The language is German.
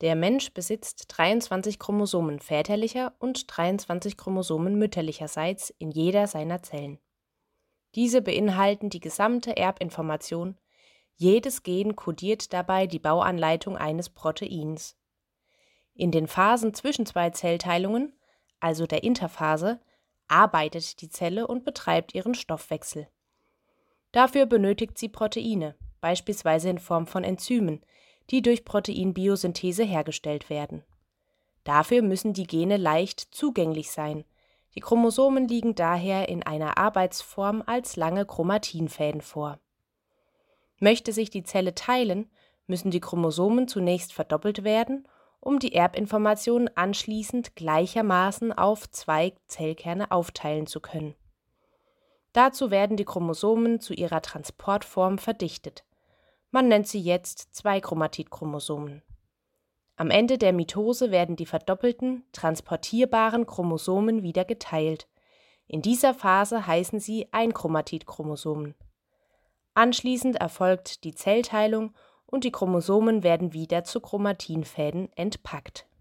Der Mensch besitzt 23 Chromosomen väterlicher und 23 Chromosomen mütterlicherseits in jeder seiner Zellen. Diese beinhalten die gesamte Erbinformation. Jedes Gen kodiert dabei die Bauanleitung eines Proteins. In den Phasen zwischen zwei Zellteilungen, also der Interphase, arbeitet die Zelle und betreibt ihren Stoffwechsel. Dafür benötigt sie Proteine, beispielsweise in Form von Enzymen, die durch Proteinbiosynthese hergestellt werden. Dafür müssen die Gene leicht zugänglich sein. Die Chromosomen liegen daher in einer Arbeitsform als lange Chromatinfäden vor. Möchte sich die Zelle teilen, müssen die Chromosomen zunächst verdoppelt werden, um die Erbinformation anschließend gleichermaßen auf zwei Zellkerne aufteilen zu können. Dazu werden die Chromosomen zu ihrer Transportform verdichtet. Man nennt sie jetzt Zweichromatidchromosomen. Am Ende der Mitose werden die verdoppelten, transportierbaren Chromosomen wieder geteilt. In dieser Phase heißen sie Einchromatidchromosomen. Anschließend erfolgt die Zellteilung und die Chromosomen werden wieder zu Chromatinfäden entpackt.